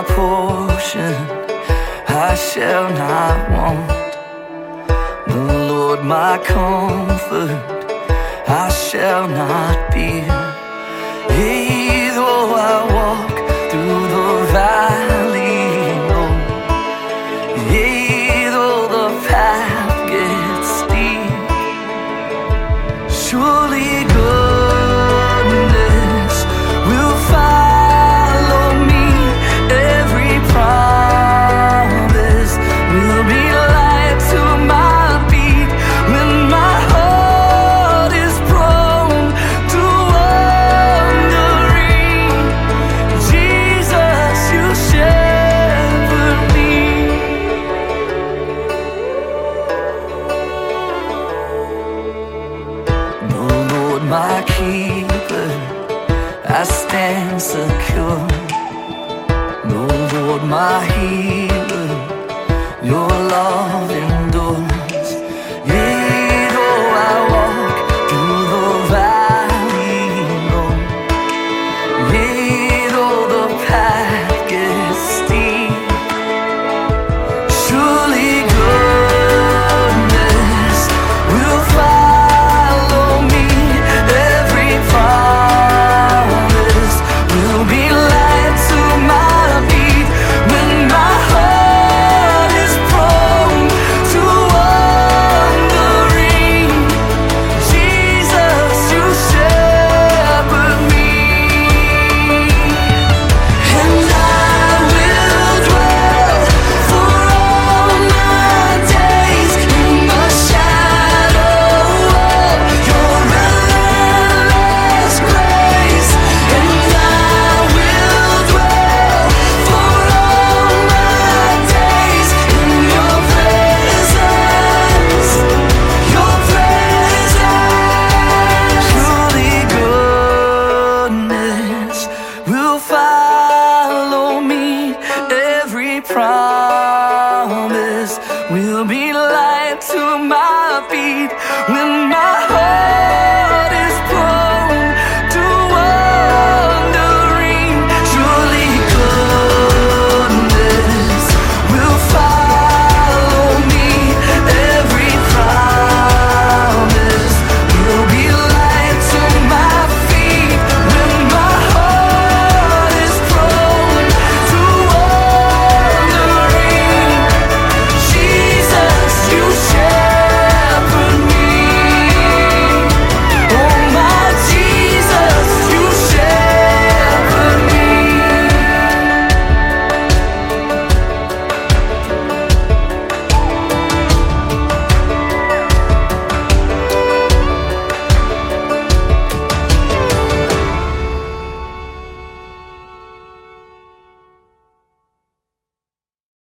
portion, I shall not want. The Lord my comfort, I shall not fear. Yea, though I walk through the valley low, yea, though the path gets steep, surely goodness will follow me. Every promise will be light to my feet when my heart is prone to wandering. Jesus, you shepherd me. The Lord my keeper, I stand secure. The Lord my healer, your love endures. Yea, though I walk through the valley low, yea, though the path gets steep, surely goodness will follow me. Every promise will be light to my feet when my heart is prone to wandering. Jesus, you shepherd me, and I will dwell for all my days in the shadow of your relentless grace. And I will dwell for all my days in your presence, your presence. Surely goodness will follow me. Every promise will be light to my feet when my heart